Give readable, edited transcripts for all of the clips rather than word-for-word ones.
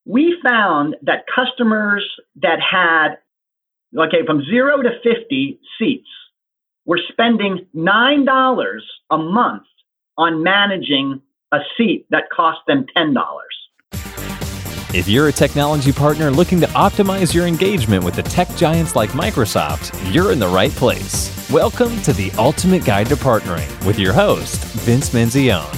we found that customers that had, from 0 to 50 seats were spending $9 a month on managing a seat that cost them $10. If you're a technology partner looking to optimize your engagement with the tech giants like Microsoft, you're in the right place. Welcome to the Ultimate Guide to Partnering with your host, Vince Menzione.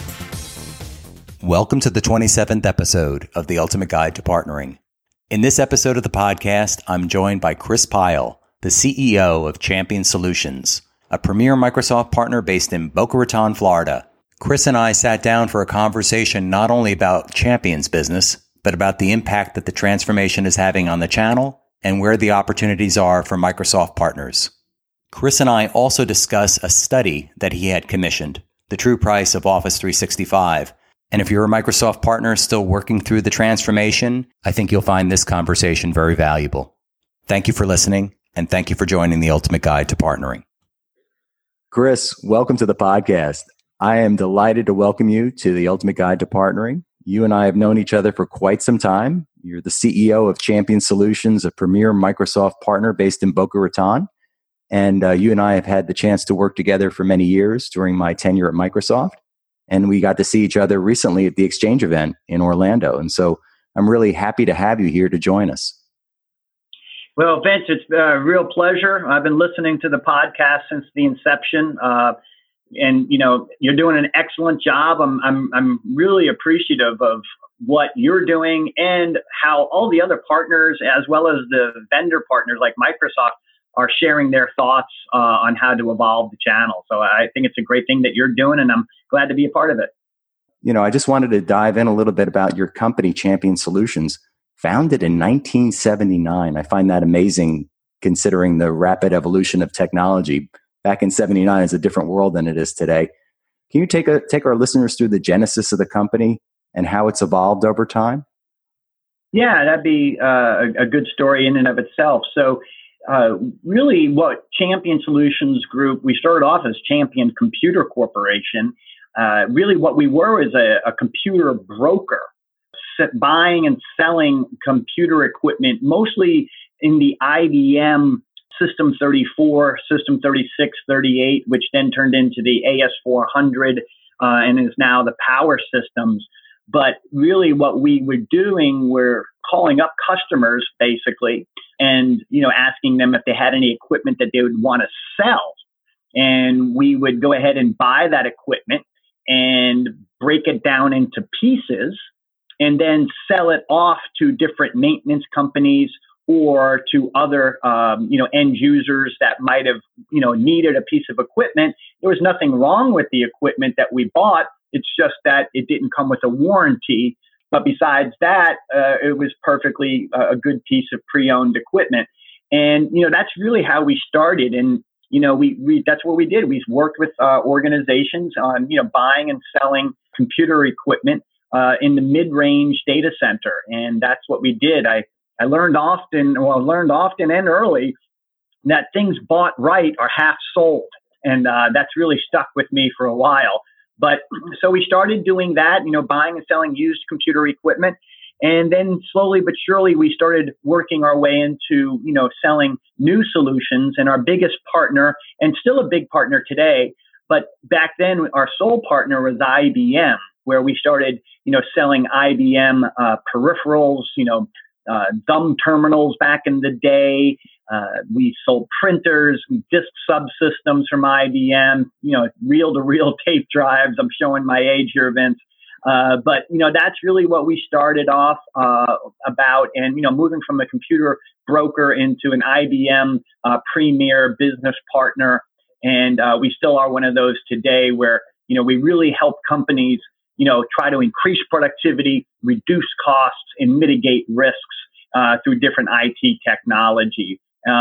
Welcome to the 27th episode of the Ultimate Guide to Partnering. In this episode of the podcast, I'm joined by Chris Pyle, the CEO of Champion Solutions, a premier Microsoft partner based in Boca Raton, Florida. Chris and I sat down for a conversation not only about Champion's business, but about the impact that the transformation is having on the channel and where the opportunities are for Microsoft partners. Chris and I also discuss a study that he had commissioned, The True Price of Office 365. And if you're a Microsoft partner still working through the transformation, I think you'll find this conversation very valuable. Thank you for listening, and thank you for joining the Ultimate Guide to Partnering. Chris, welcome to the podcast. I am delighted to welcome you to the Ultimate Guide to Partnering. You and I have known each other for quite some time. You're the CEO of Champion Solutions, a premier Microsoft partner based in Boca Raton. And you and I have had the chance to work together for many years during my tenure at Microsoft. And we got to see each other recently at the Exchange event in Orlando. And so I'm really happy to have you here to join us. Well, Vince, it's a real pleasure. I've been listening to the podcast since the inception. And you're doing an excellent job. I'm really appreciative of what you're doing and how all the other partners, as well as the vendor partners like Microsoft, are sharing their thoughts on how to evolve the channel. So I think it's a great thing that you're doing, and I'm glad to be a part of it. I just wanted to dive in a little bit about your company, Champion Solutions, founded in 1979. I find that amazing considering the rapid evolution of technology. Back in 79 is a different world than it is today. Can you take our listeners through the genesis of the company and how it's evolved over time? Yeah, that'd be a good story in and of itself. So really what Champion Solutions Group, we started off as Champion Computer Corporation. Really what we were is a computer broker, buying and selling computer equipment, mostly in the IBM System 34, System 36, 38, which then turned into the AS400 and is now the Power Systems. But really what we were doing, we're calling up customers basically and, asking them if they had any equipment that they would want to sell. And we would go ahead and buy that equipment and break it down into pieces and then sell it off to different maintenance companies or to other, end users that might have, needed a piece of equipment. There was nothing wrong with the equipment that we bought. It's just that it didn't come with a warranty. But besides that, it was perfectly a good piece of pre-owned equipment. And, that's really how we started. And, we that's what we did. We worked with organizations on, buying and selling computer equipment in the mid-range data center. And that's what we did. I learned often and early that things bought right are half sold. And that's really stuck with me for a while. But so we started doing that, buying and selling used computer equipment. And then slowly but surely, we started working our way into, selling new solutions. And our biggest partner, and still a big partner today, but back then our sole partner was IBM, where we started, selling IBM peripherals, dumb terminals back in the day. We sold printers, disk subsystems from IBM, reel-to-reel tape drives. I'm showing my age here, Vince. But that's really what we started off about. And, moving from a computer broker into an IBM premier business partner. And we still are one of those today where, we really help companies, try to increase productivity, reduce costs, and mitigate risks through different IT technology.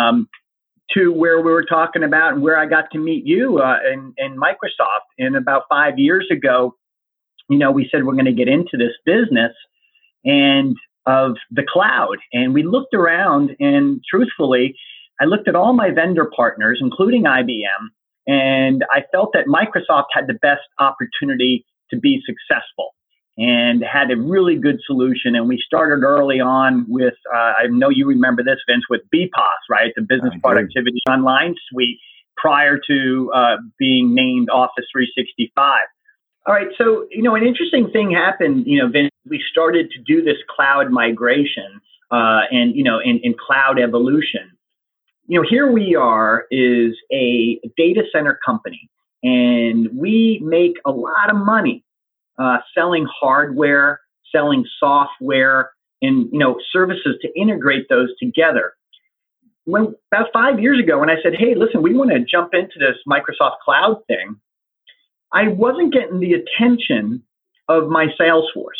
To where we were talking about and where I got to meet you in Microsoft. And about 5 years ago, we said we're going to get into this business and of the cloud. And we looked around, and truthfully, I looked at all my vendor partners, including IBM, and I felt that Microsoft had the best opportunity to be successful. and had a really good solution. And we started early on with, I know you remember this, Vince, with BPOS, right? The Business Productivity Online Suite, prior to being named Office 365. All right. So, an interesting thing happened, Vince. We started to do this cloud migration and cloud evolution. Here we are is a data center company, and we make a lot of money selling hardware, selling software, and services to integrate those together. About 5 years ago, when I said, "Hey, listen, we want to jump into this Microsoft Cloud thing," I wasn't getting the attention of my sales force.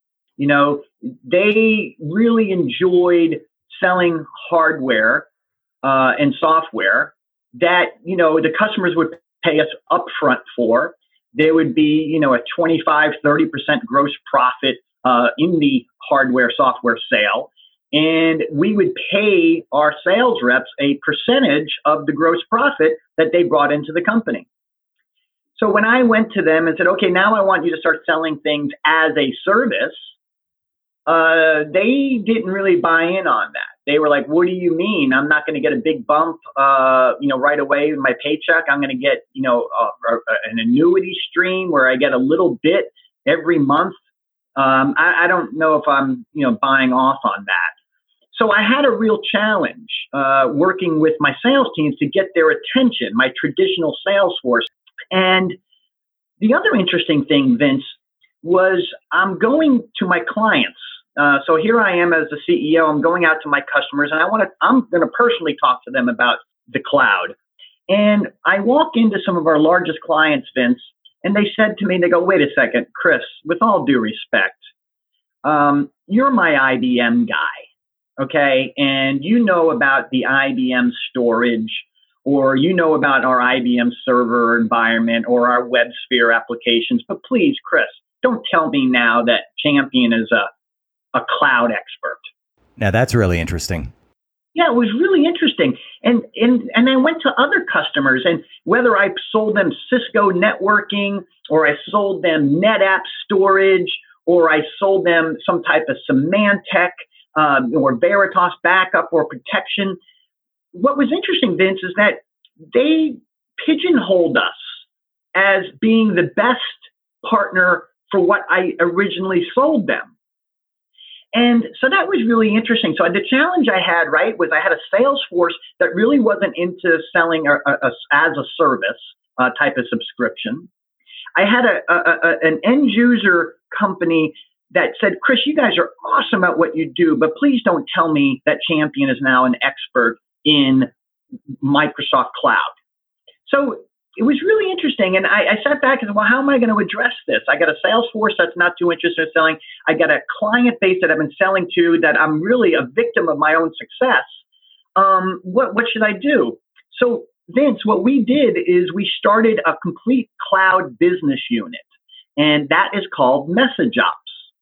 They really enjoyed selling hardware and software that the customers would pay us upfront for. There would be a 25-30% gross profit in the hardware software sale. And we would pay our sales reps a percentage of the gross profit that they brought into the company. So when I went to them and said, "Okay, now I want you to start selling things as a service," they didn't really buy in on that. They were like, "What do you mean? I'm not going to get a big bump, right away in my paycheck. I'm going to get, an annuity stream where I get a little bit every month. I don't know if I'm, buying off on that." So I had a real challenge working with my sales teams to get their attention, my traditional sales force. And the other interesting thing, Vince, was I'm going to my clients. So here I am as the CEO. I'm going out to my customers, and I'm going to personally talk to them about the cloud. And I walk into some of our largest clients, Vince, and they said to me, they go, "Wait a second, Chris, with all due respect, you're my IBM guy, okay? And you know about the IBM storage, or you know about our IBM server environment or our WebSphere applications. But please, Chris, don't tell me now that Champion is a cloud expert." Now that's really interesting. Yeah, it was really interesting. And I went to other customers, and whether I sold them Cisco networking, or I sold them NetApp storage, or I sold them some type of Symantec or Veritas backup or protection, what was interesting, Vince, is that they pigeonholed us as being the best partner for what I originally sold them. And so that was really interesting. So the challenge I had, right, was I had a sales force that really wasn't into selling as a service type of subscription. I had an end user company that said, "Chris, you guys are awesome at what you do, but please don't tell me that Champion is now an expert in Microsoft Cloud." So it was really interesting. And I sat back and said, "Well, how am I going to address this? I got a sales force that's not too interested in selling. I got a client base that I've been selling to that I'm really a victim of my own success. What should I do?" So Vince, what we did is we started a complete cloud business unit, and that is called MessageOps.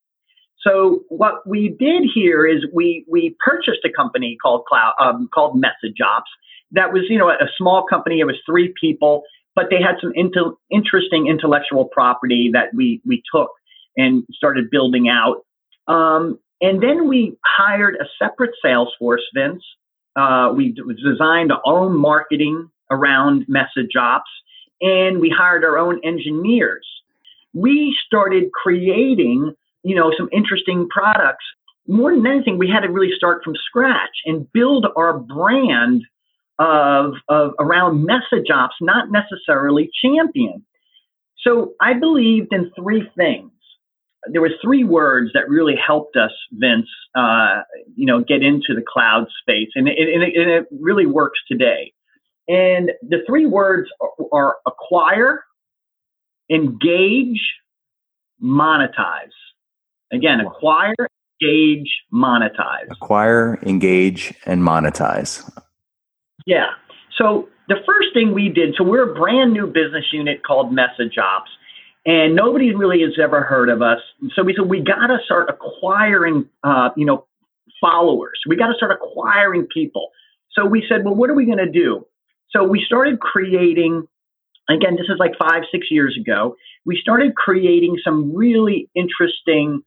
So what we did here is we purchased a company called MessageOps. That was, a small company. It was 3 people, but they had some interesting intellectual property that we took and started building out. And then we hired a separate sales force, Vince. We designed our own marketing around MessageOps, and we hired our own engineers. We started creating some interesting products. More than anything, we had to really start from scratch and build our brand of around MessageOps, not necessarily Champion. So I believed in 3 things. There were 3 words that really helped us, Vince, get into the cloud space, and it really works today. And the 3 words are acquire, engage, monetize. Again, acquire, engage, monetize. Acquire, engage, and monetize. Yeah. So the first thing we did, so we're a brand new business unit called MessageOps, and nobody really has ever heard of us. So we said, we got to start acquiring, followers. We got to start acquiring people. So we said, well, what are we going to do? So we started creating, again, this is like 5-6 years ago. we started creating some really interesting,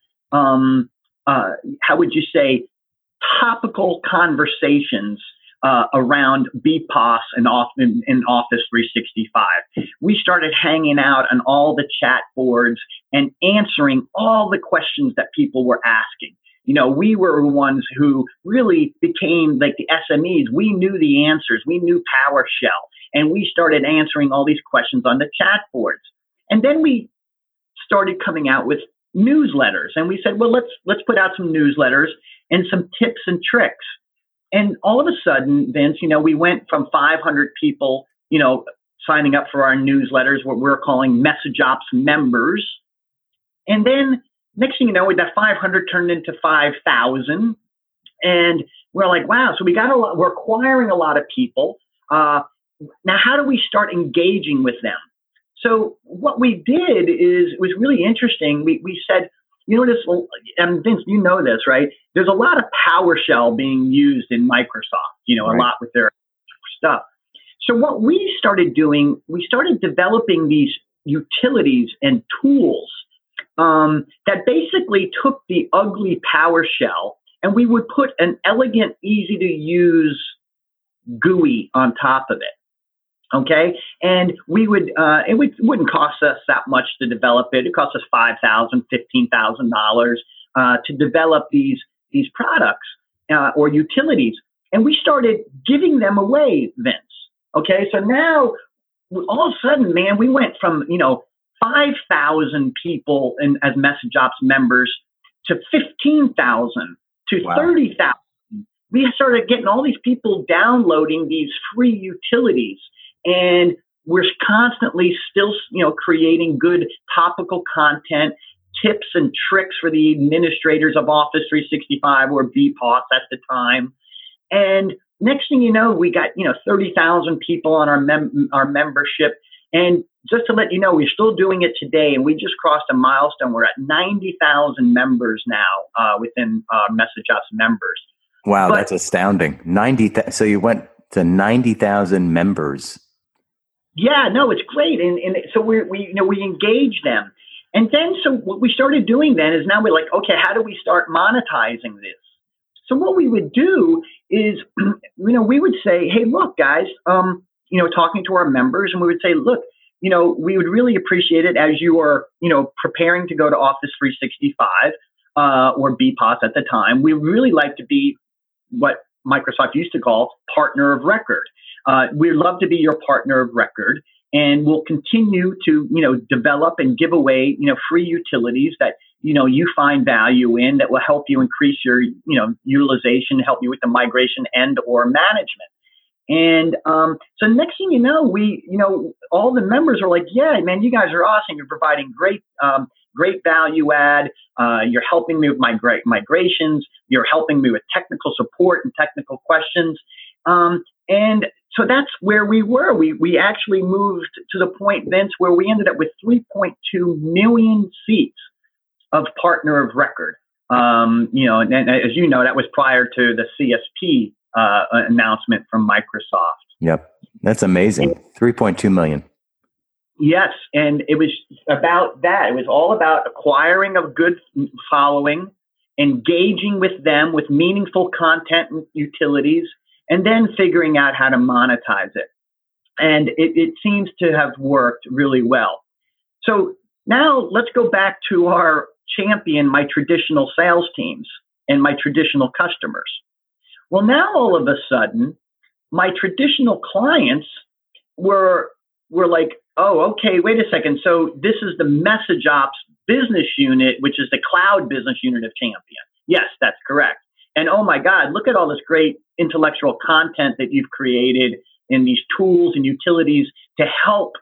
how would you say, topical conversations around BPOS and Office 365. We started hanging out on all the chat boards and answering all the questions that people were asking. We were the ones who really became like the SMEs. We knew the answers. We knew PowerShell. And we started answering all these questions on the chat boards. And then we started coming out with newsletters. And we said, well, let's put out some newsletters and some tips and tricks. And all of a sudden, Vince, we went from 500 people, signing up for our newsletters, what we're calling MessageOps members. And then next thing you know, that 500 turned into 5,000. And we're like, wow, so we're acquiring a lot of people. Now, how do we start engaging with them? So what we did was really interesting. We said, and Vince, you know this, right? There's a lot of PowerShell being used in Microsoft, right. A lot with their stuff. So what we started doing, we started developing these utilities and tools that basically took the ugly PowerShell and we would put an elegant, easy to use GUI on top of it. Okay. And we would, it wouldn't cost us that much to develop it. It cost us $5,000, $15,000 to develop these products or utilities. And we started giving them away, Vince. Okay. So now all of a sudden, man, we went from, 5,000 people as MessageOps members to 15,000 to 30,000. We started getting all these people downloading these free utilities. And we're constantly still, creating good topical content, tips and tricks for the administrators of Office 365 or BPOS at the time. And next thing you know, we got, 30,000 people on our membership. And just to let you know, we're still doing it today. And we just crossed a milestone. We're at 90,000 members now within MessageOps members. Wow, that's astounding. So you went to 90,000 members. Yeah, no, it's great. And so we engage them. And then, so what we started doing then is now we're like, okay, how do we start monetizing this? So what we would do is, we would say, hey, look, guys, talking to our members, and we would say, look, we would really appreciate it as you are, preparing to go to Office 365 or BPOS at the time. We would really like to be what Microsoft used to call partner of record. We'd love to be your partner of record, and we'll continue to, develop and give away, free utilities that, you find value in that will help you increase your, utilization, help you with the migration and or management. And so next thing you know, all the members are like, yeah, man, you guys are awesome. You're providing great value add. You're helping me with migrations. You're helping me with technical support and technical questions. And so that's where we were. We actually moved to the point, Vince, where we ended up with 3.2 million seats of partner of record. And as you know, that was prior to the CSP announcement from Microsoft. Yep. That's amazing. 3.2 million. Yes. And it was about that. It was all about acquiring a good following, engaging with them with meaningful content and utilities, and then figuring out how to monetize it. And it seems to have worked really well. So now let's go back to our champion, my traditional sales teams and my traditional customers. Well, now all of a sudden, my traditional clients were like, oh, okay, wait a second. So this is the MessageOps business unit, which is the cloud business unit of Champion. Yes, that's correct. And oh my God, look at all this great intellectual content that you've created in these tools and utilities to help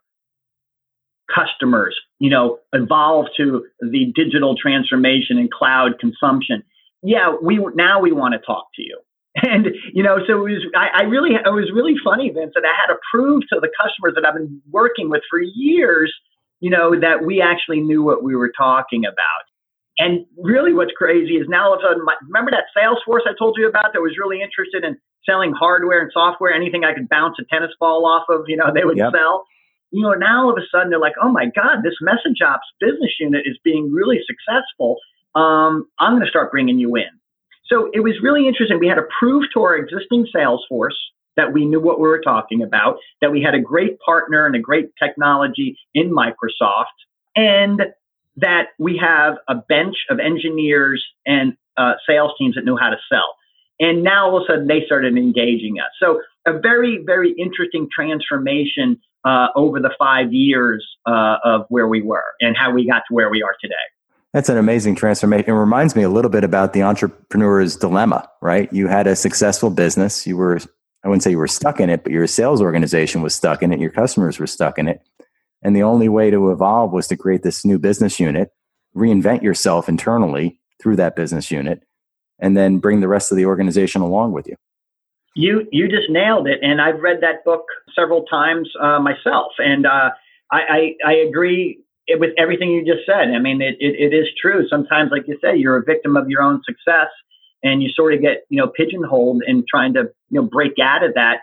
customers, evolve to the digital transformation and cloud consumption. Yeah, we want to talk to you. And, so it was really funny, Vince, that I had to prove to the customers that I've been working with for years, that we actually knew what we were talking about. And really what's crazy is now all of a sudden, remember that Salesforce I told you about that was really interested in selling hardware and software, anything I could bounce a tennis ball off of, they would sell. now all of a sudden they're like, oh my God, this message ops business unit is being really successful. I'm going to start bringing you in. So it was really interesting. We had to prove to our existing sales force that we knew what we were talking about, that we had a great partner and a great technology in Microsoft, and that we have a bench of engineers and sales teams that knew how to sell. And now all of a sudden they started engaging us. So a very, very interesting transformation over the 5 years of where we were and how we got to where we are today. That's an amazing transformation. It reminds me a little bit about the entrepreneur's dilemma, right? You had a successful business. I wouldn't say you were stuck in it, but your sales organization was stuck in it. Your customers were stuck in it. And the only way to evolve was to create this new business unit, reinvent yourself internally through that business unit, and then bring the rest of the organization along with you. You just nailed it. And I've read that book several times myself. And I agree with everything you just said. I mean, it is true. Sometimes, like you say, you're a victim of your own success and you sort of get, pigeonholed in trying to, break out of that.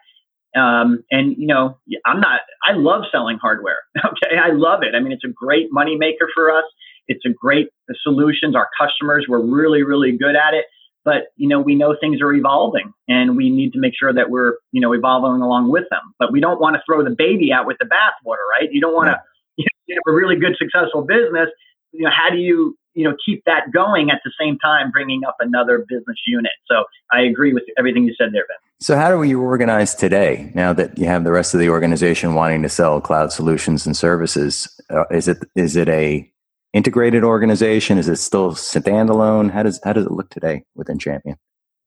I love selling hardware. Okay. I love it. I mean, it's a great money maker for us. It's a great solutions. Our customers were really, really good at it. But, we know things are evolving and we need to make sure that we're, evolving along with them. But we don't want to throw the baby out with the bathwater, right? You don't want to have a really good, successful business. How do you, keep that going at the same time, bringing up another business unit? So I agree with everything you said there, Ben. So how do you organize today now that you have the rest of the organization wanting to sell cloud solutions and services? Is it a integrated organization? Is it still standalone? How does it look today within Champion?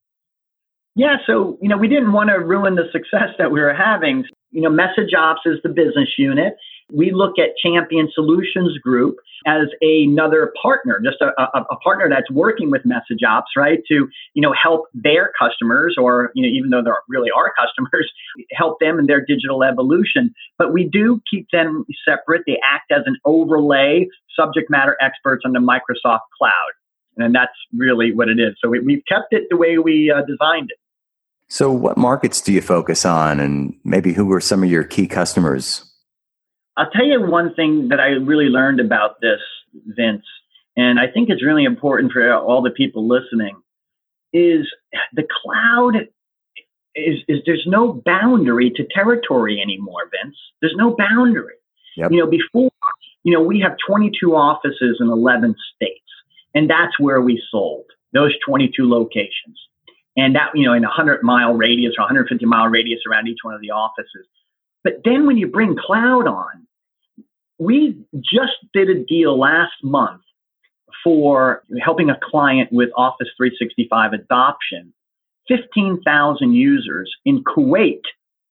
Yeah, so we didn't want to ruin the success that we were having. Message Ops is the business unit. We look at Champion Solutions Group as another partner, just a partner that's working with Message Ops, right, to help their customers, or even though they're really our customers, help them in their digital evolution. But we do keep them separate. They act as an overlay, subject matter experts on the Microsoft Cloud, and that's really what it is. So we've kept it the way we designed it. So what markets do you focus on, and maybe who are some of your key customers? I'll tell you one thing that I really learned about this, Vince, and I think it's really important for all the people listening, is the cloud is there's no boundary to territory anymore, Vince. There's no boundary. Yep. Before, we have 22 offices in 11 states, and that's where we sold, those 22 locations. And that, in a 100-mile radius or 150-mile radius around each one of the offices. But then when you bring cloud on, we just did a deal last month for helping a client with Office 365 adoption, 15,000 users in Kuwait.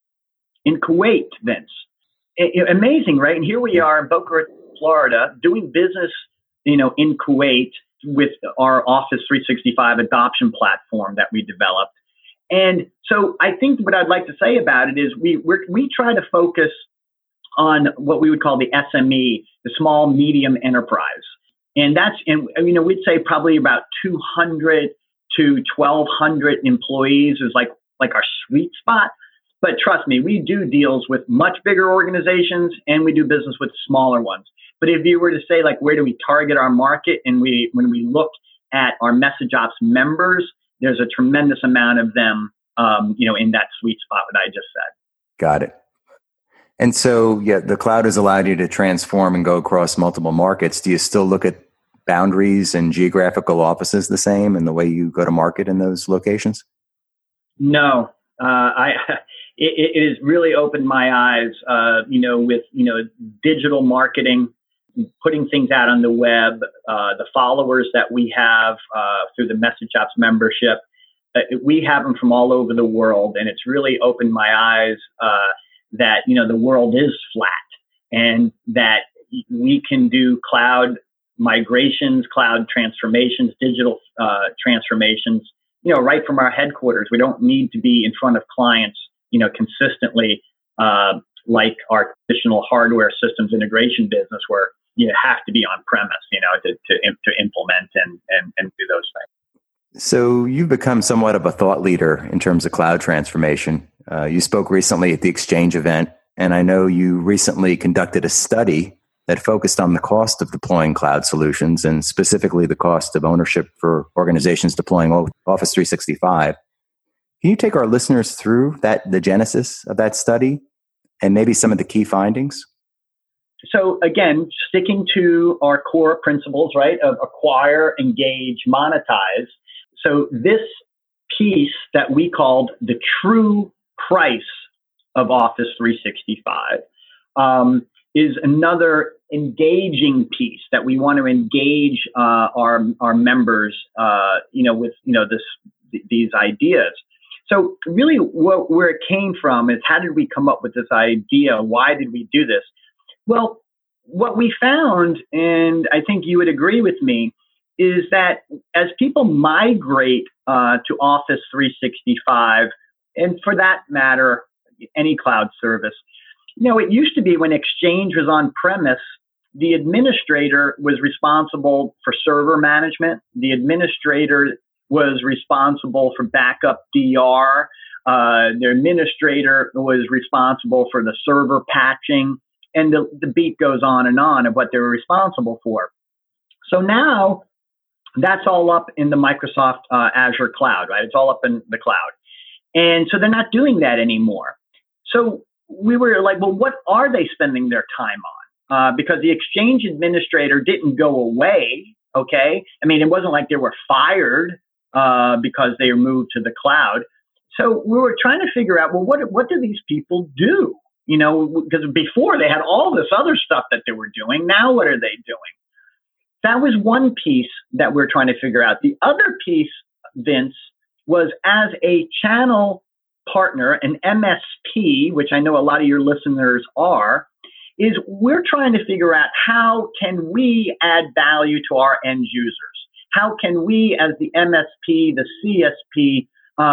In Kuwait, Vince. Amazing, right? And here we are in Boca Raton, Florida, doing business, in Kuwait, with our Office 365 adoption platform that we developed. And so I think what I'd like to say about it is we try to focus on what we would call the SME, the small, medium enterprise. And we'd say probably about 200 to 1,200 employees is like our sweet spot. But trust me, we do deals with much bigger organizations and we do business with smaller ones. But if you were to say, where do we target our market? And when we look at our Message Ops members, there's a tremendous amount of them, in that sweet spot that I just said. Got it. And so, the cloud has allowed you to transform and go across multiple markets. Do you still look at boundaries and geographical offices the same in the way you go to market in those locations? No, it has really opened my eyes, with, digital marketing, putting things out on the web, the followers that we have through the Message Ops membership. We have them from all over the world, and it's really opened my eyes that, the world is flat and that we can do cloud migrations, cloud transformations, digital transformations, right from our headquarters. We don't need to be in front of clients, consistently, like our traditional hardware systems integration business, where you have to be on premise, to implement and do those things. So you've become somewhat of a thought leader in terms of cloud transformation. You spoke recently at the Exchange event, And I know you recently conducted a study that focused on the cost of deploying cloud solutions and specifically the cost of ownership for organizations deploying Office 365. Can you take our listeners through the genesis of that study and maybe some of the key findings? So again, sticking to our core principles, right, of acquire, engage, monetize. So this piece that we called the true price of Office 365 is another engaging piece that we want to engage our members, with these ideas. So really, where it came from is how did we come up with this idea? Why did we do this? Well, what we found, and I think you would agree with me, is that as people migrate to Office 365, and for that matter, any cloud service, it used to be when Exchange was on premise, the administrator was responsible for server management. The administrator was responsible for backup DR. The administrator was responsible for the server patching. And the beat goes on and on of what they were responsible for. So now that's all up in the Microsoft Azure cloud, right? It's all up in the cloud. And so they're not doing that anymore. So we were like, well, what are they spending their time on? Because the Exchange administrator didn't go away, okay? I mean, it wasn't like they were fired because they moved to the cloud. So we were trying to figure out, well, what do these people do? Because before they had all this other stuff that they were doing. Now, what are they doing? That was one piece that we're trying to figure out. The other piece, Vince, was as a channel partner, an MSP, which I know a lot of your listeners are, is we're trying to figure out how can we add value to our end users? How can we, as the MSP, the CSP,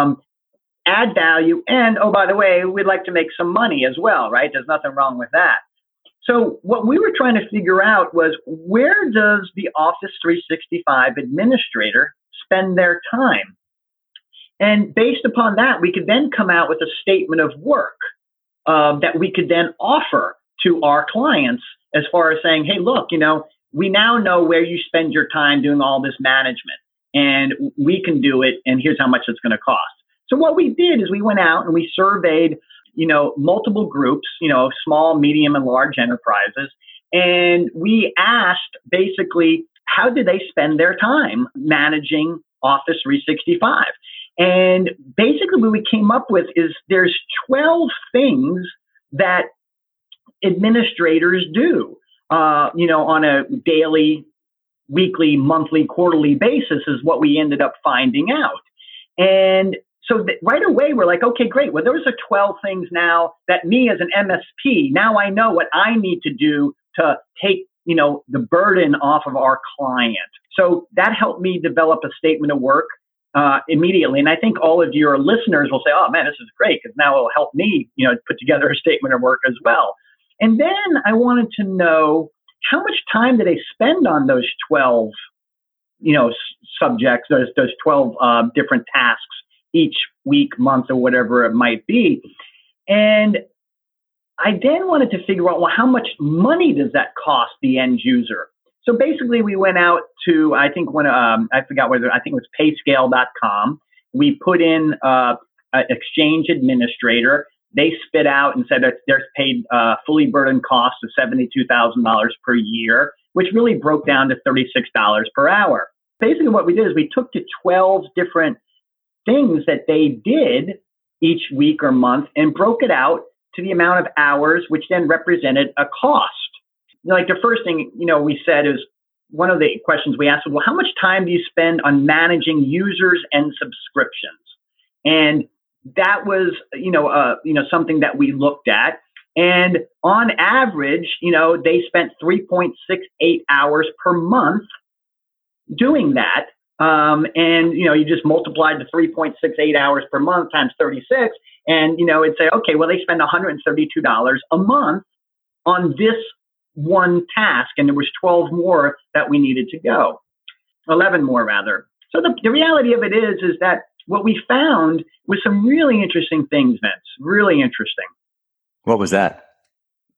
add value? And, oh, by the way, we'd like to make some money as well, right? There's nothing wrong with that. So what we were trying to figure out was, where does the Office 365 administrator spend their time? And based upon that, we could then come out with a statement of work that we could then offer to our clients as far as saying, hey, look, we now know where you spend your time doing all this management, and we can do it, and here's how much it's going to cost. So what we did is we went out and we surveyed, multiple groups, small, medium, and large enterprises. And we asked basically, how do they spend their time managing Office 365? And basically what we came up with is there's 12 things that administrators do, on a daily, weekly, monthly, quarterly basis is what we ended up finding out. And so right away, we're like, okay, great. Well, those are 12 things now that me as an MSP, now I know what I need to do to take, the burden off of our client. So that helped me develop a statement of work immediately. And I think all of your listeners will say, oh, man, this is great, because now it'll help me, put together a statement of work as well. And then I wanted to know, how much time do they spend on those 12, subjects, those 12 different tasks each week, month, or whatever it might be. And I then wanted to figure out, well, how much money does that cost the end user? So basically, we went out to, I think I forgot whether, I think it was payscale.com. We put in Exchange administrator. They spit out and said that they're paid fully burdened costs of $72,000 per year, which really broke down to $36 per hour. Basically, what we did is we took the 12 different things that they did each week or month and broke it out to the amount of hours, which then represented a cost. Like the first thing, we said is, one of the questions we asked was, well, how much time do you spend on managing users and subscriptions? And that was, something that we looked at. And on average, they spent 3.68 hours per month doing that. And, you just multiplied the 3.68 hours per month times 36. And, it'd say, okay, well, they spend $132 a month on this one task. And there was 12 more that we needed to go, 11 more rather. So the reality of it is that what we found was some really interesting things, Vince, really interesting. What was that?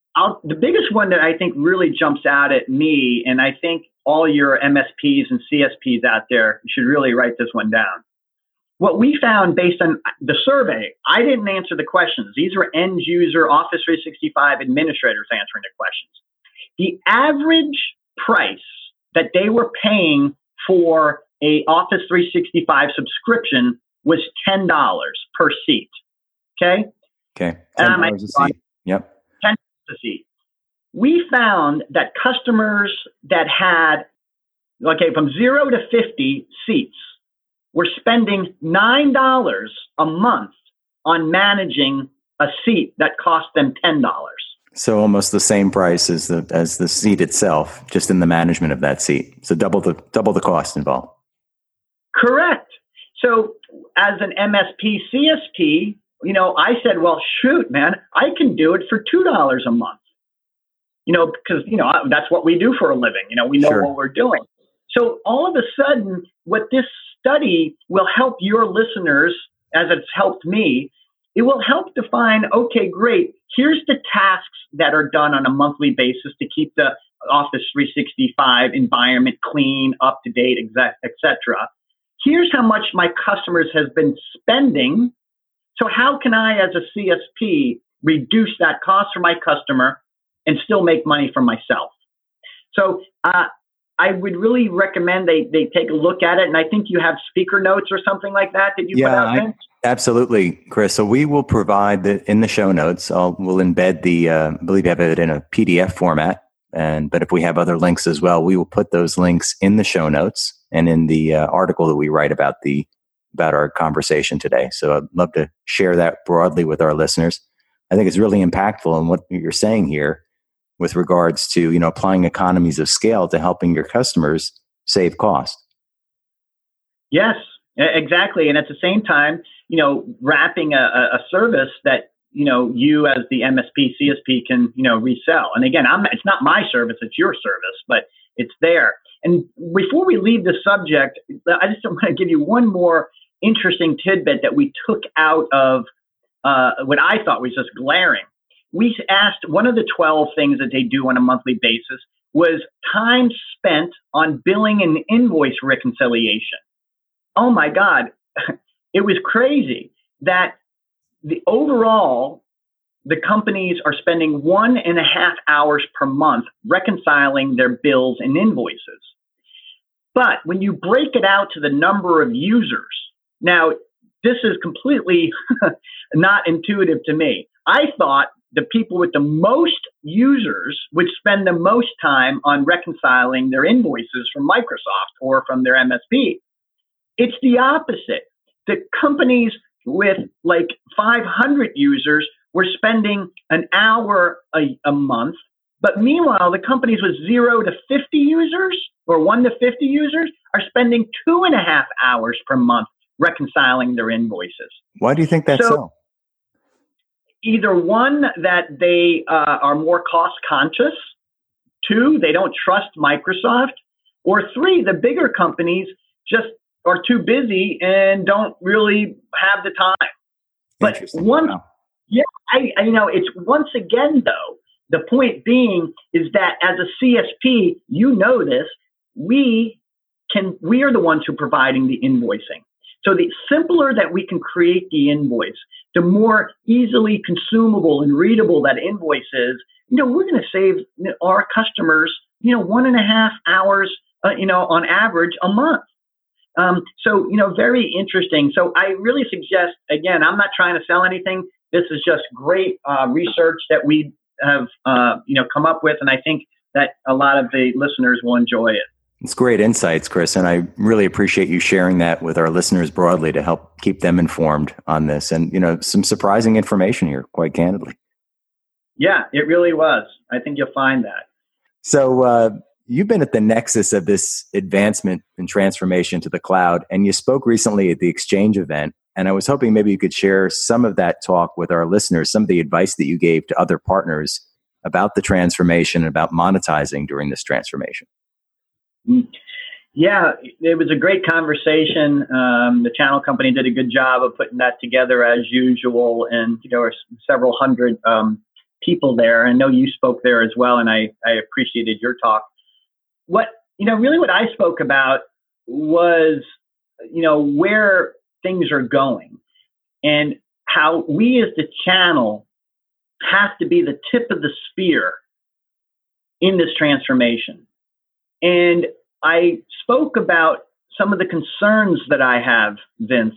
The biggest one that I think really jumps out at me, and I think all your MSPs and CSPs out there should really write this one down. What we found based on the survey, I didn't answer the questions. These were end user Office 365 administrators answering the questions. The average price that they were paying for a Office 365 subscription was $10 per seat. Okay? Okay. $10 a seat. Yep. $10 a seat. We found that customers that had, from 0 to 50 seats were spending $9 a month on managing a seat that cost them $10. So almost the same price as the seat itself, just in the management of that seat. So double the cost involved. Correct. So as an MSP, CSP, I said, well, shoot, man, I can do it for $2 a month. Because, that's what we do for a living. We know Sure. what we're doing. So all of a sudden, what this study will help your listeners, as it's helped me, it will help define, okay, great, here's the tasks that are done on a monthly basis to keep the Office 365 environment clean, up to date, et cetera. Here's how much my customers has been spending. So how can I, as a CSP, reduce that cost for my customer and still make money for myself? So I would really recommend they take a look at it. And I think you have speaker notes or something like that you put out, Vince? Absolutely, Chris. So we will provide in the show notes. We'll embed I believe you have it in a PDF format. But if we have other links as well, we will put those links in the show notes and in the article that we write about our conversation today. So I'd love to share that broadly with our listeners. I think it's really impactful in what you're saying here with regards to, applying economies of scale to helping your customers save cost. Yes, exactly. And at the same time, wrapping a service that, you as the MSP, CSP can, resell. And again, it's not my service, it's your service, but it's there. And before we leave the subject, I just want to give you one more interesting tidbit that we took out of what I thought was just glaring. We asked, one of the 12 things that they do on a monthly basis was time spent on billing and invoice reconciliation. Oh my God, it was crazy that the companies are spending 1.5 hours per month reconciling their bills and invoices. But when you break it out to the number of users, now this is completely not intuitive to me. I thought the people with the most users would spend the most time on reconciling their invoices from Microsoft or from their MSP. It's the opposite. The companies with 500 users were spending an hour a month, but meanwhile, the companies with 0 to 50 users or 1 to 50 users are spending 2.5 hours per month reconciling their invoices. Why do you think that's so? Either one, that they are more cost conscious. 2, they don't trust Microsoft. Or 3, the bigger companies just are too busy and don't really have the time. But it's once again though, the point being is that as a CSP, this, we are the ones who are providing the invoicing. So the simpler that we can create the invoice, the more easily consumable and readable that invoice is, we're going to save our customers, 1.5 hours, on average a month. So, very interesting. So I really suggest, again, I'm not trying to sell anything. This is just great research that we have, come up with. And I think that a lot of the listeners will enjoy it. It's great insights, Chris, and I really appreciate you sharing that with our listeners broadly to help keep them informed on this. And, some surprising information here, quite candidly. Yeah, it really was. I think you'll find that. So you've been at the nexus of this advancement and transformation to the cloud, and you spoke recently at the Exchange event. And I was hoping maybe you could share some of that talk with our listeners, some of the advice that you gave to other partners about the transformation and about monetizing during this transformation. Yeah, it was a great conversation. The channel company did a good job of putting that together as usual. And there were several hundred people there. I know you spoke there as well, and I appreciated your talk. Really what I spoke about was, where things are going and how we as the channel have to be the tip of the spear in this transformation. And I spoke about some of the concerns that I have, Vince,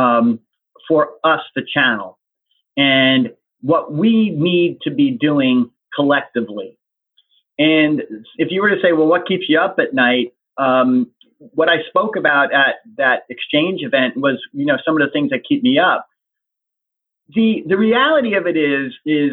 for us, the channel, and what we need to be doing collectively. And if you were to say, well, what keeps you up at night? What I spoke about at that exchange event was, some of the things that keep me up. The reality of it is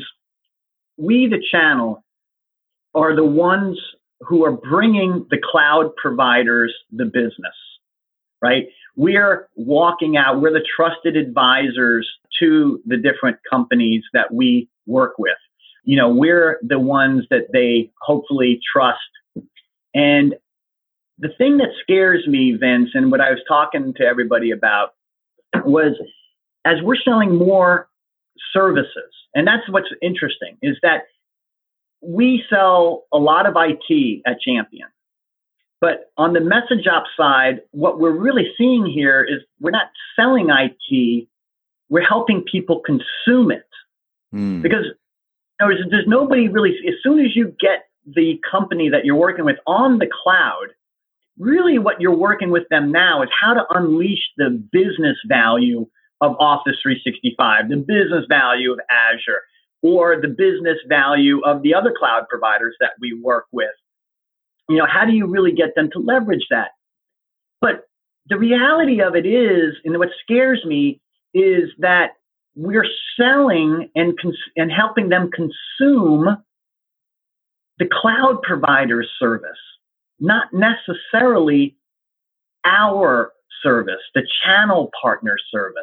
we, the channel, are the ones who are bringing the cloud providers the business, right? We're walking out, we're the trusted advisors to the different companies that we work with. We're the ones that they hopefully trust. And the thing that scares me, Vince, and what I was talking to everybody about was, as we're selling more services, and that's what's interesting, is that we sell a lot of IT at Champion. But on the message ops side, what we're really seeing here is we're not selling IT, we're helping people consume it. Because there's nobody really, as soon as you get the company that you're working with on the cloud, really what you're working with them now is how to unleash the business value of Office 365, the business value of Azure, or the business value of the other cloud providers that we work with. How do you really get them to leverage that? But the reality of it is, and what scares me, is that we're selling and helping them consume the cloud provider's service, not necessarily our service, the channel partner service.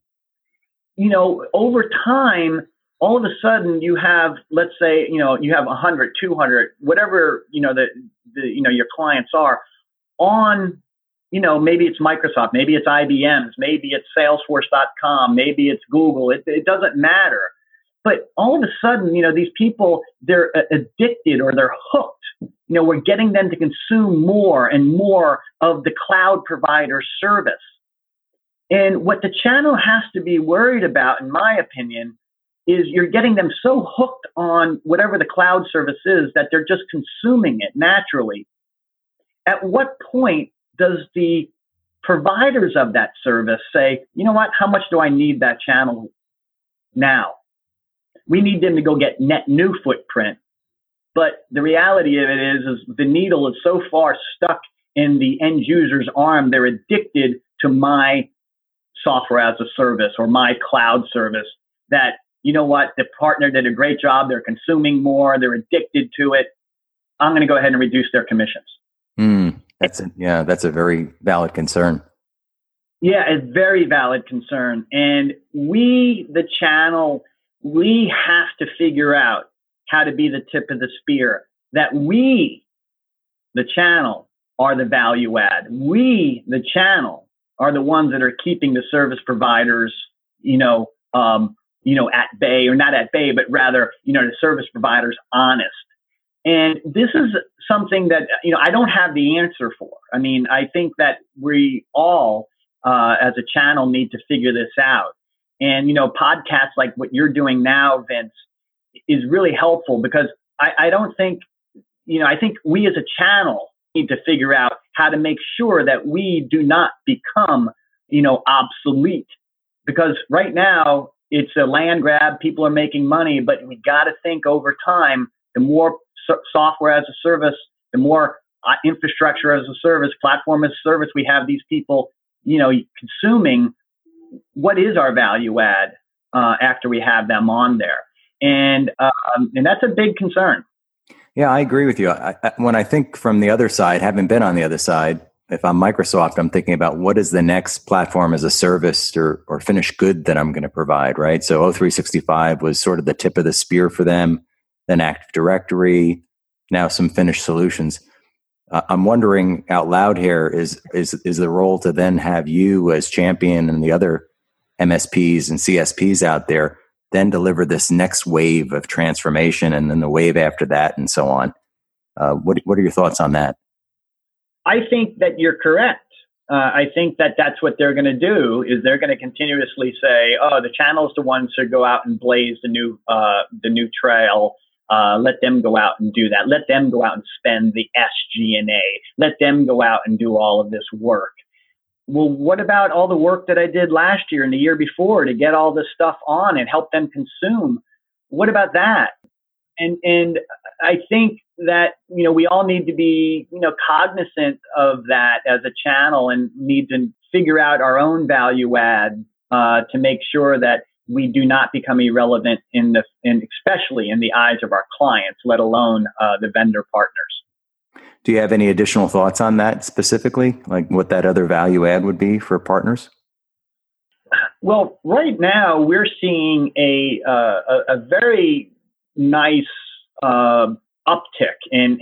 Over time, all of a sudden you have, let's say, you have 100, 200, whatever, your clients are on, maybe it's Microsoft, maybe it's IBM's, maybe it's Salesforce.com, maybe it's Google. It doesn't matter. But all of a sudden, these people, they're addicted or they're hooked. We're getting them to consume more and more of the cloud provider service. And what the channel has to be worried about, in my opinion, is you're getting them so hooked on whatever the cloud service is that they're just consuming it naturally. At what point does the providers of that service say, you know what, how much do I need that channel now? We need them to go get net new footprint. But the reality of it is the needle is so far stuck in the end user's arm, they're addicted to my software as a service or my cloud service that, the partner did a great job. They're consuming more. They're addicted to it. I'm going to go ahead and reduce their commissions. That's a very valid concern. Yeah, a very valid concern. And we, the channel, we have to figure out how to be the tip of the spear, that we, the channel, are the value add. We, the channel, are the ones that are keeping the service providers, at bay, or not at bay, but rather, the service providers honest. And this is something that, I don't have the answer for. I mean, I think that we all, as a channel, need to figure this out. And, podcasts like what you're doing now, Vince, is really helpful because I don't think, I think we as a channel need to figure out how to make sure that we do not become, obsolete. Because right now it's a land grab. People are making money, but we got to think over time, the more software as a service, the more infrastructure as a service, platform as a service, we have these people, consuming. What is our value add after we have them on there? And that's a big concern. Yeah, I agree with you. When I think from the other side, having been on the other side, if I'm Microsoft, I'm thinking about what is the next platform as a service or finished good that I'm going to provide, right? So O365 was sort of the tip of the spear for them, then Active Directory, now some finished solutions. I'm wondering out loud here, is the role to then have you as champion and the other MSPs and CSPs out there then deliver this next wave of transformation and then the wave after that and so on. What are your thoughts on that? I think that you're correct. I think that that's what they're going to do, is they're going to continuously say, oh, the channel's the ones who go out and blaze the new trail. Let them go out and do that. Let them go out and spend the SG&A. Let them go out and do all of this work. Well, what about all the work that I did last year and the year before to get all this stuff on and help them consume? What about that? And I think that, we all need to be, cognizant of that as a channel and need to figure out our own value add to make sure that we do not become irrelevant especially in the eyes of our clients, let alone the vendor partners. Do you have any additional thoughts on that specifically, like what that other value add would be for partners? Well, right now we're seeing a very nice uptick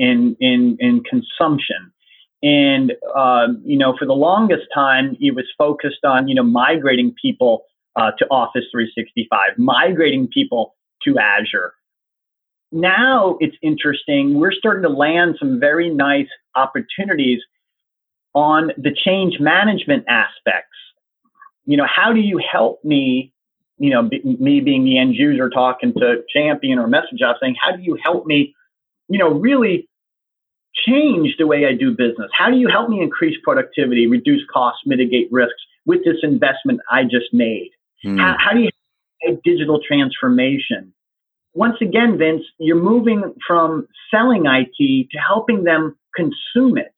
in consumption, and for the longest time it was focused on migrating people to Office 365, migrating people to Azure. Now it's interesting. We're starting to land some very nice opportunities on the change management aspects. How do you help me, me being the end user talking to Champion or MessageOps saying, how do you help me, really change the way I do business? How do you help me increase productivity, reduce costs, mitigate risks with this investment I just made? How do you make digital transformation? Once again, Vince, you're moving from selling IT to helping them consume it.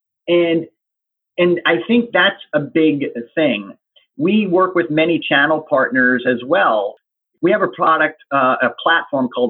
And I think that's a big thing. We work with many channel partners as well. We have a product, a platform called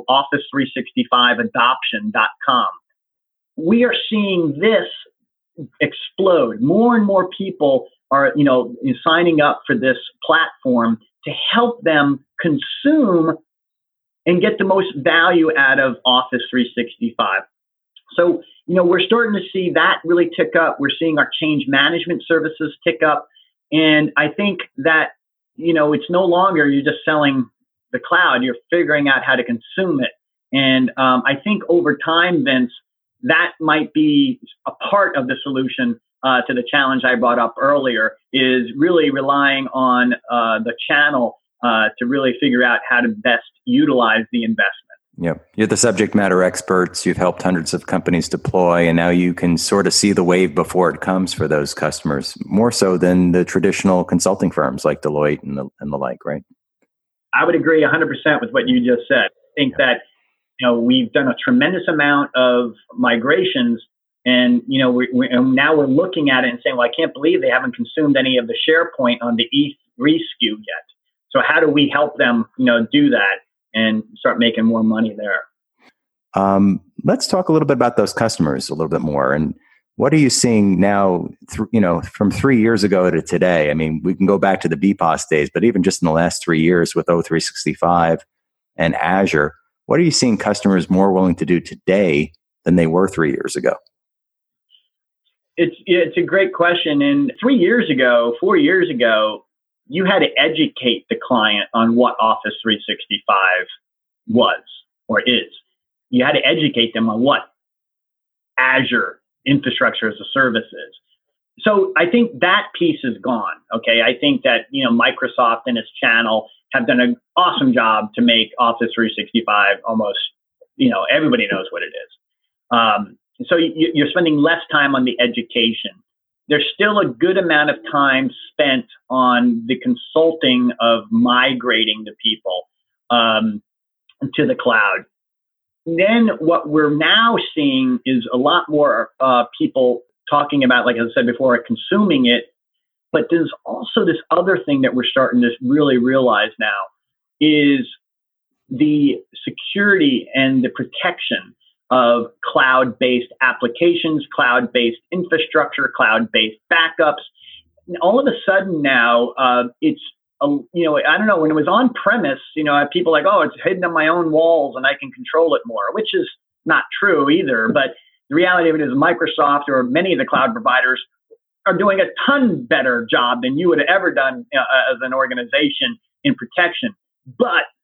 Office365Adoption.com. We are seeing this explode. More and more people are, signing up for this platform to help them consume and get the most value out of Office 365. So, we're starting to see that really tick up. We're seeing our change management services tick up. And I think that, it's no longer you're just selling the cloud, you're figuring out how to consume it. And I think over time, Vince, that might be a part of the solution to the challenge I brought up earlier, is really relying on the channel to really figure out how to best utilize the investment. Yep. You're the subject matter experts. You've helped hundreds of companies deploy, and now you can sort of see the wave before it comes for those customers, more so than the traditional consulting firms like Deloitte and the like, right? I would agree 100% with what you just said. I think that, we've done a tremendous amount of migrations, and, and now we're looking at it and saying, well, I can't believe they haven't consumed any of the SharePoint on the E3 SKU yet. So how do we help them, do that and start making more money there? Let's talk a little bit about those customers a little bit more. And what are you seeing now, from 3 years ago to today? I mean, we can go back to the BPOS days, but even just in the last 3 years with O365 and Azure, what are you seeing customers more willing to do today than they were 3 years ago? It's a great question. And 4 years ago, you had to educate the client on what Office 365 was or is. You had to educate them on what Azure infrastructure as a service is. So I think that piece is gone. Okay. I think that, Microsoft and its channel have done an awesome job to make Office 365 almost, everybody knows what it is. So you're spending less time on the education. There's still a good amount of time spent on the consulting of migrating the people to the cloud. Then what we're now seeing is a lot more people talking about, like I said before, consuming it. But there's also this other thing that we're starting to really realize now is the security and the protection of cloud-based applications, cloud-based infrastructure, cloud-based backups. And all of a sudden now, it's, I don't know, when it was on premise, people like, oh, it's hidden on my own walls and I can control it more, which is not true either. But the reality of it is Microsoft or many of the cloud providers are doing a ton better job than you would have ever done as an organization in protection. But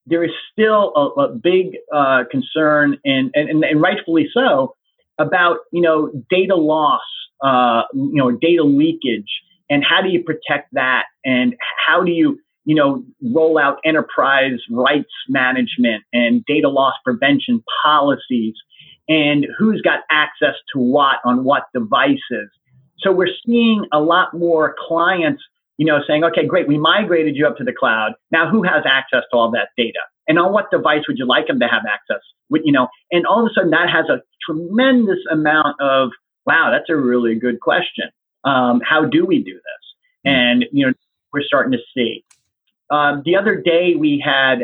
there is still a big concern, and rightfully so, about data loss, data leakage, and how do you protect that, and how do you roll out enterprise rights management and data loss prevention policies, and who's got access to what on what devices. So we're seeing a lot more clients, saying, okay, great, we migrated you up to the cloud. Now who has access to all that data? And on what device would you like them to have access with, and all of a sudden that has a tremendous amount of, wow, that's a really good question. How do we do this? And, we're starting to see. The other day we had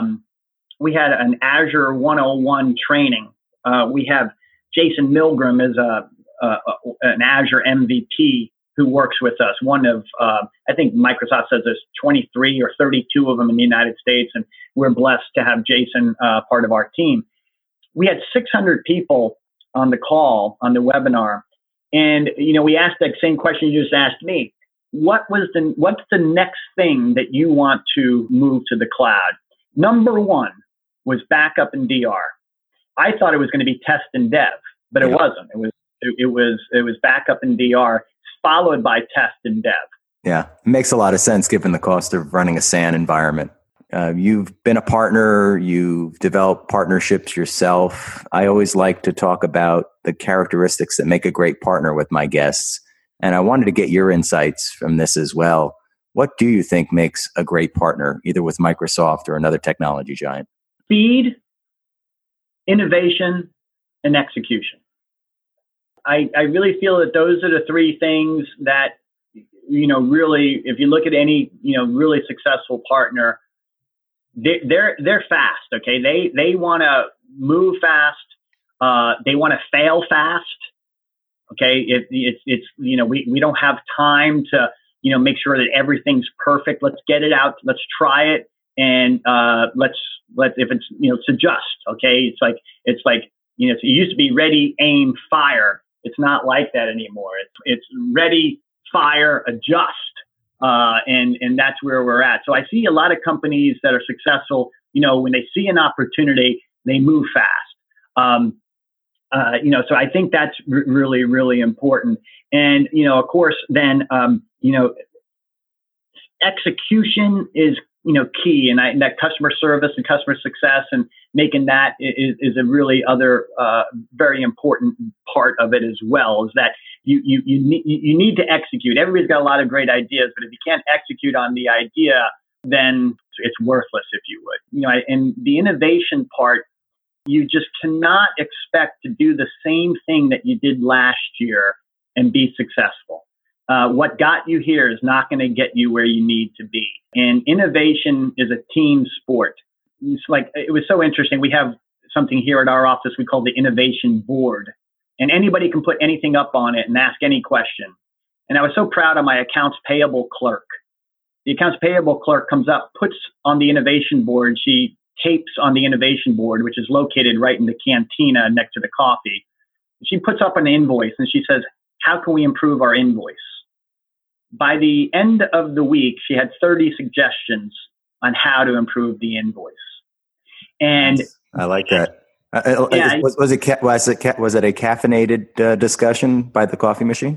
an Azure 101 training. We have Jason Milgram as an Azure MVP who works with us. One of, I think Microsoft says there's 23 or 32 of them in the United States, and we're blessed to have Jason part of our team. We had 600 people on the call, on the webinar, and we asked that same question you just asked me. What's the next thing that you want to move to the cloud? Number one was backup and DR. I thought it was going to be test and dev, but it wasn't. It was backup and DR, followed by test and dev. Yeah, it makes a lot of sense given the cost of running a SAN environment. You've been a partner, you've developed partnerships yourself. I always like to talk about the characteristics that make a great partner with my guests. And I wanted to get your insights from this as well. What do you think makes a great partner, either with Microsoft or another technology giant? Speed, innovation, and execution. I really feel that those are the three things that, really, if you look at any, really successful partner, they're fast. Okay. They want to move fast. They want to fail fast. Okay. It's we don't have time to, make sure that everything's perfect. Let's get it out. Let's try it. And, let's if it's, it's adjust. Okay. It's like, it used to be ready, aim, fire. It's not like that anymore. It's ready, fire, adjust. And that's where we're at. So I see a lot of companies that are successful, when they see an opportunity, they move fast. So I think that's really, really important. And, of course, then, execution is, key. And that customer service and customer success and making that is a really other very important part of it as well, is that you need to execute. Everybody's got a lot of great ideas, but if you can't execute on the idea, then it's worthless, if you would. And the innovation part, you just cannot expect to do the same thing that you did last year and be successful. What got you here is not going to get you where you need to be. And innovation is a team sport. It was so interesting. We have something here at our office we call the innovation board. And anybody can put anything up on it and ask any question. And I was so proud of my accounts payable clerk. The accounts payable clerk comes up, puts on the innovation board. She tapes on the innovation board, which is located right in the cantina next to the coffee. She puts up an invoice and she says, how can we improve our invoice? By the end of the week, she had 30 suggestions on how to improve the invoice. And I like that. Was it a caffeinated discussion by the coffee machine?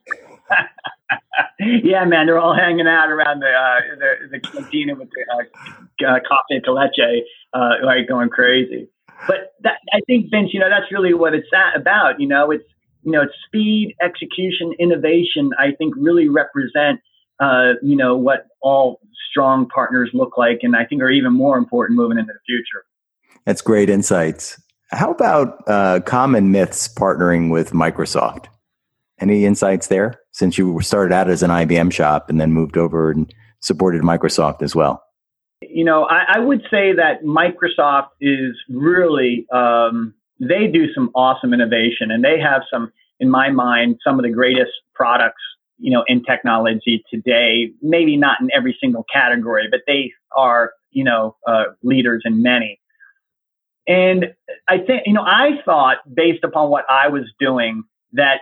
Yeah, man, they're all hanging out around the cantina with the coffee con leche, like going crazy. But I think, Vince, that's really what it's about. It's speed, execution, innovation. I think really represent what all strong partners look like, and I think are even more important moving into the future. That's great insights. How about common myths partnering with Microsoft? Any insights there, since you started out as an IBM shop and then moved over and supported Microsoft as well? I would say that Microsoft is really, they do some awesome innovation, and they have some, in my mind, some of the greatest products, in technology today. Maybe not in every single category, but they are, leaders in many. And I think, I thought, based upon what I was doing, that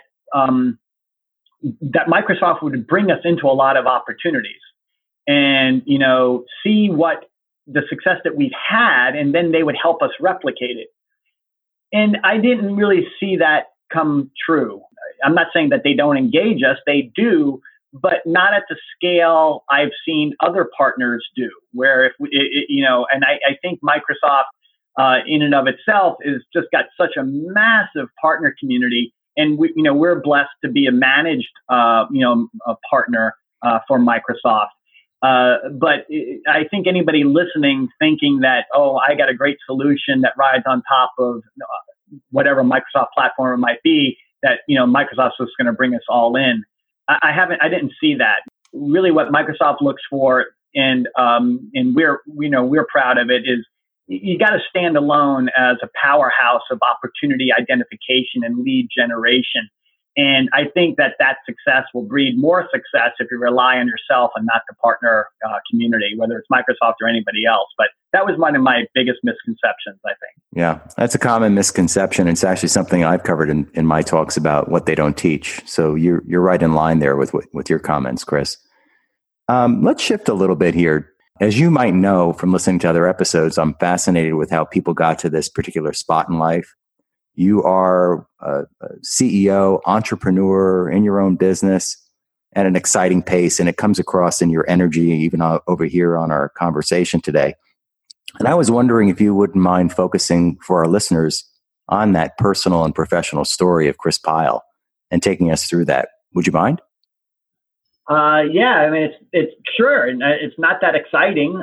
that Microsoft would bring us into a lot of opportunities, and see what the success that we've had, and then they would help us replicate it. And I didn't really see that come true. I'm not saying that they don't engage us, they do, but not at the scale I've seen other partners do, where if and I think Microsoft in and of itself is just got such a massive partner community, and we're blessed to be a managed a partner for Microsoft. But I think anybody listening thinking that, oh, I got a great solution that rides on top of whatever Microsoft platform it might be, that Microsoft's just going to bring us all in. I didn't see that. Really, what Microsoft looks for, and we're proud of it, is you got to stand alone as a powerhouse of opportunity identification and lead generation. And I think that success will breed more success if you rely on yourself and not the partner community, whether it's Microsoft or anybody else. But that was one of my biggest misconceptions, I think. Yeah, that's a common misconception. It's actually something I've covered in my talks about what they don't teach. So you're right in line there with your comments, Chris. Let's shift a little bit here. As you might know from listening to other episodes, I'm fascinated with how people got to this particular spot in life. You are a CEO, entrepreneur in your own business at an exciting pace, and it comes across in your energy, even over here on our conversation today. And I was wondering if you wouldn't mind focusing for our listeners on that personal and professional story of Chris Pyle and taking us through that. Would you mind? Yeah, I mean, it's sure. It's not that exciting.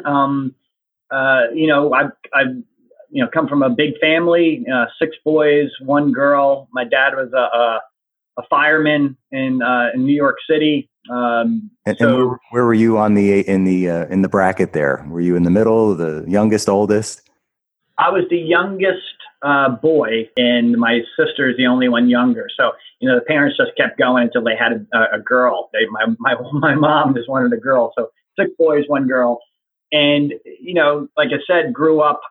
I've come from a big family, 6 boys, 1 girl. My dad was a fireman in New York City. And where were you in the bracket there? Were you in the middle, the youngest, oldest? I was the youngest boy, and my sister is the only one younger. So, the parents just kept going until they had a girl. My mom just wanted a girl. So 6 boys, 1 girl. And, like I said, grew up,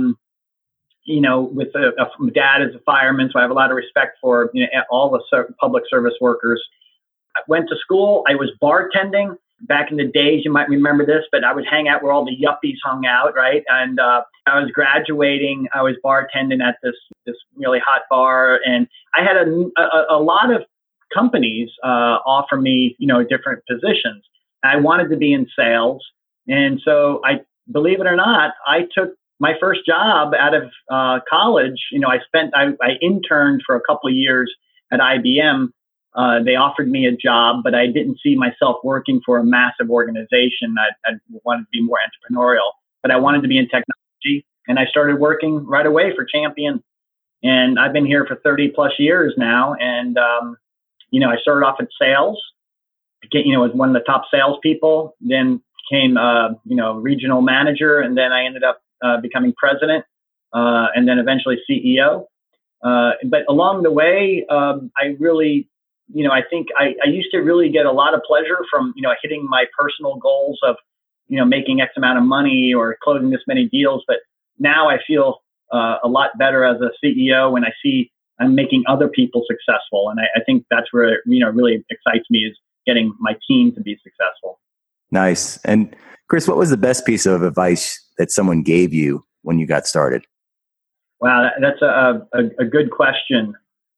with a dad as a fireman. So I have a lot of respect for, all the public service workers. I went to school. I was bartending back in the days. You might remember this, but I would hang out where all the yuppies hung out, right? And I was graduating. I was bartending at this really hot bar, and I had a lot of companies offer me, different positions. I wanted to be in sales, and so believe it or not, I took my first job out of college. I interned for a couple of years at IBM. They offered me a job, but I didn't see myself working for a massive organization. I wanted to be more entrepreneurial, but I wanted to be in technology. And I started working right away for Champion. And I've been here for 30 plus years now. And, I started off in sales, as one of the top salespeople, then became, regional manager. And then I ended up becoming president, and then eventually CEO. But along the way, I really, I think I used to really get a lot of pleasure from, hitting my personal goals of, making X amount of money or closing this many deals. But now I feel a lot better as a CEO when I see I'm making other people successful. And I think that's where, really excites me, is getting my team to be successful. Nice. And Chris, what was the best piece of advice that someone gave you when you got started? Wow, that's a good question.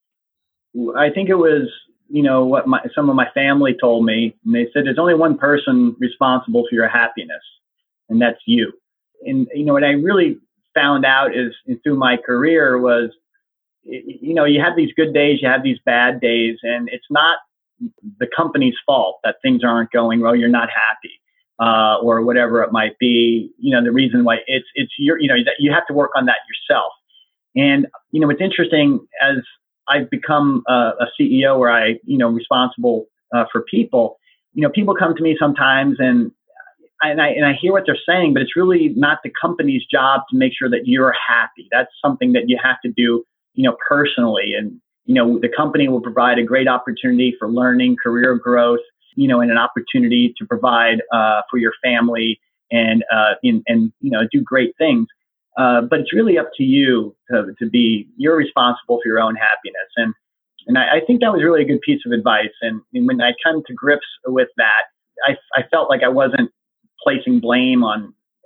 I think it was, what some of my family told me, and they said, there's only one person responsible for your happiness, and that's you. And, what I really found out is through my career was, you have these good days, you have these bad days, and it's not the company's fault that things aren't going well, you're not happy, or whatever it might be. The reason why it's your, that you have to work on that yourself. And, it's interesting, as I've become a CEO where I, responsible for people, people come to me sometimes and I hear what they're saying, but it's really not the company's job to make sure that you're happy. That's something that you have to do, personally. And, the company will provide a great opportunity for learning, career growth, and an opportunity to provide for your family and do great things. But it's really up to you to be, you're responsible for your own happiness. And I think that was really a good piece of advice. And when I come to grips with that, I felt like I wasn't placing blame on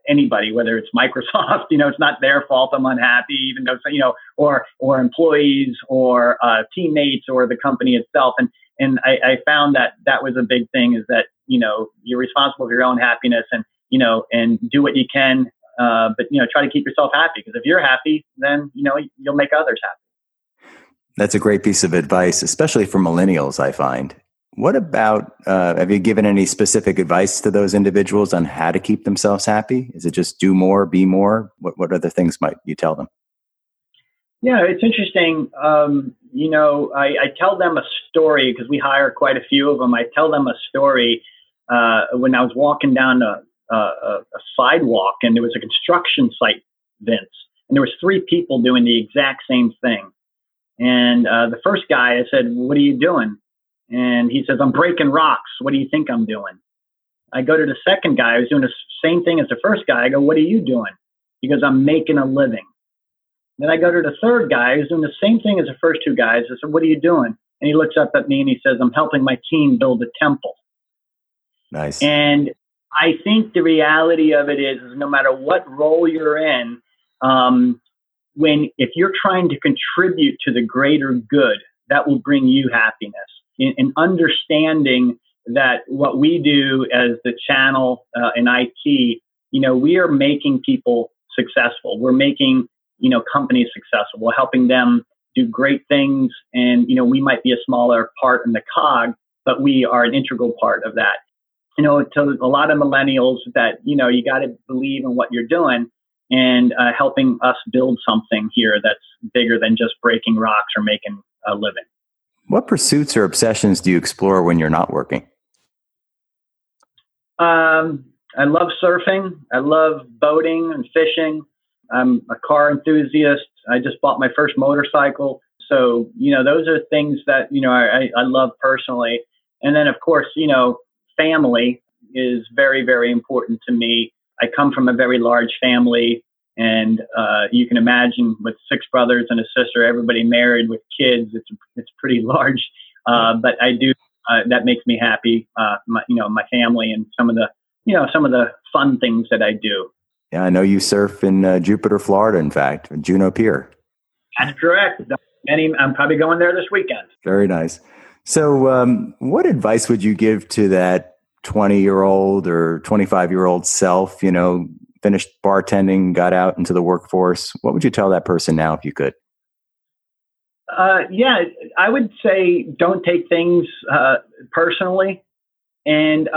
anybody, whether it's Microsoft, it's not their fault I'm unhappy, even though, or employees or teammates or the company itself. And I found that was a big thing, is that, you're responsible for your own happiness, and do what you can, but try to keep yourself happy, because if you're happy, then, you'll make others happy. That's a great piece of advice, especially for millennials, I find. What about, have you given any specific advice to those individuals on how to keep themselves happy? Is it just do more, be more? What other things might you tell them? Yeah, it's interesting. I tell them a story, because we hire quite a few of them. I tell them a story when I was walking down a sidewalk, and there was a construction site, Vince, and there was 3 people doing the exact same thing. And the first guy, I said, "What are you doing?" And he says, "I'm breaking rocks. What do you think I'm doing?" I go to the second guy who's doing the same thing as the first guy. I go, "What are you doing?" He goes, "I'm making a living." Then I go to the third guy who's doing the same thing as the first 2 guys. I said, "What are you doing?" And he looks up at me and he says, "I'm helping my team build a temple." Nice. And I think the reality of it is no matter what role you're in, if you're trying to contribute to the greater good, that will bring you happiness. In understanding that what we do as the channel in IT, we are making people successful. We're making, companies successful. We're helping them do great things. And, we might be a smaller part in the cog, but we are an integral part of that. To a lot of millennials, that, you got to believe in what you're doing, and helping us build something here that's bigger than just breaking rocks or making a living. What pursuits or obsessions do you explore when you're not working? I love surfing. I love boating and fishing. I'm a car enthusiast. I just bought my first motorcycle. So, those are things that, I love personally. And then, of course, family is very, very important to me. I come from a very large family, and you can imagine, with 6 brothers and a sister, everybody married with kids. It's pretty large, but I do. That makes me happy. My family and some of the fun things that I do. Yeah, I know you surf in Jupiter, Florida. In fact, Juno Pier. That's correct. I'm probably going there this weekend. Very nice. So, what advice would you give to that 20-year-old or 25-year-old self? Finished bartending, got out into the workforce. What would you tell that person now, if you could? Yeah, I would say don't take things personally, and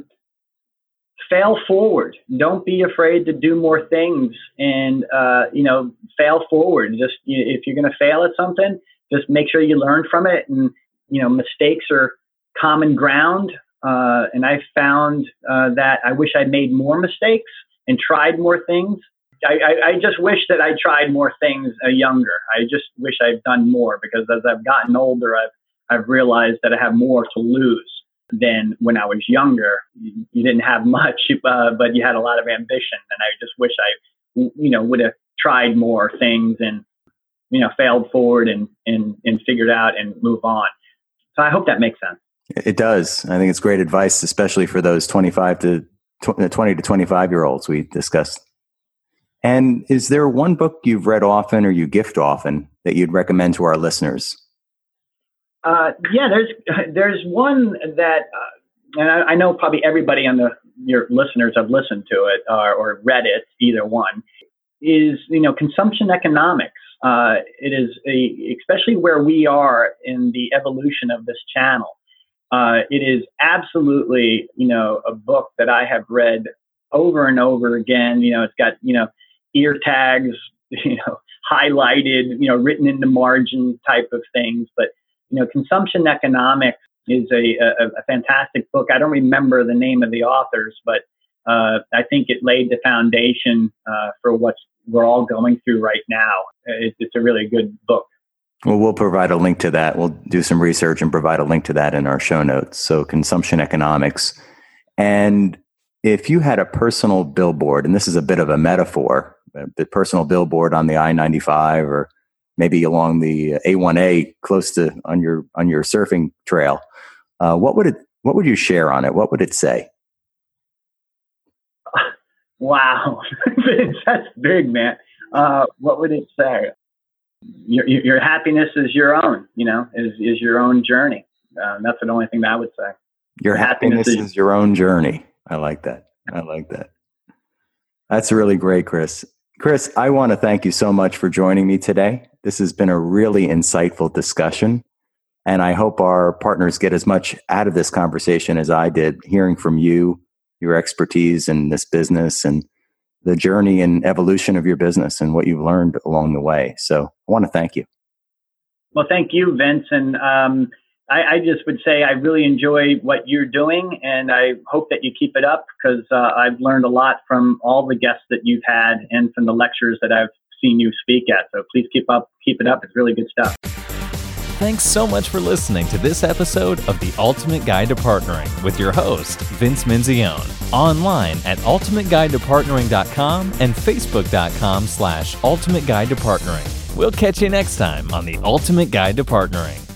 fail forward. Don't be afraid to do more things, and fail forward. Just if you're going to fail at something, just make sure you learn from it. And mistakes are common ground. And I found that I wish I'd made more mistakes and tried more things. I just wish that I tried more things younger. I just wish I'd done more, because as I've gotten older, I've realized that I have more to lose than when I was younger. You didn't have much, but you had a lot of ambition. And I just wish I, would have tried more things and, failed forward and figured out and move on. So I hope that makes sense. It does. I think it's great advice, especially for those 20 to 25-year-olds we discussed. And is there one book you've read often or you gift often that you'd recommend to our listeners? Yeah, there's one that, and I know probably everybody your listeners have listened to it or read it, either one, is, Consumption Economics. It is especially where we are in the evolution of this channel. It is absolutely, a book that I have read over and over again. It's got, ear tags, highlighted, written in the margin type of things. But, Consumption Economics is a fantastic book. I don't remember the name of the authors, but I think it laid the foundation for what we're all going through right now. It's a really good book. Well, we'll provide a link to that. We'll do some research and provide a link to that in our show notes. So Consumption Economics. And if you had a personal billboard, and this is a bit of a metaphor, the personal billboard on the I-95 or maybe along the A1A close to on your surfing trail, what would you share on it? What would it say? Wow. That's big, man. What would it say? Your happiness is your own, is your own journey. That's the only thing that I would say. Your happiness is your own journey. I like that. That's really great, Chris. Chris, I want to thank you so much for joining me today. This has been a really insightful discussion, and I hope our partners get as much out of this conversation as I did, hearing from you, your expertise in this business and the journey and evolution of your business and what you've learned along the way. So I want to thank you. Well, thank you, Vince. And I just would say I really enjoy what you're doing, and I hope that you keep it up, because I've learned a lot from all the guests that you've had and from the lectures that I've seen you speak at. So please keep it up. It's really good stuff. Thanks so much for listening to this episode of The Ultimate Guide to Partnering with your host, Vince Menzione. Online at ultimateguidetopartnering.com and facebook.com/ultimateguidetopartnering. We'll catch you next time on The Ultimate Guide to Partnering.